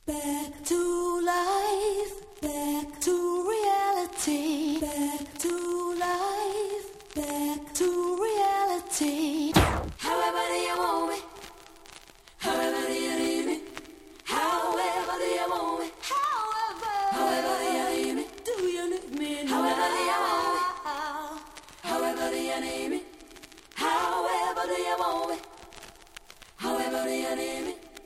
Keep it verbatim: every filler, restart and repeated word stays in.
Back to life, back to reality, back to life, back to reality. However do you want me? However do you need me? However do you want me? However, however do you need me? Do you need me? However do you want me? However do you need me? However do you want me? However do you need me?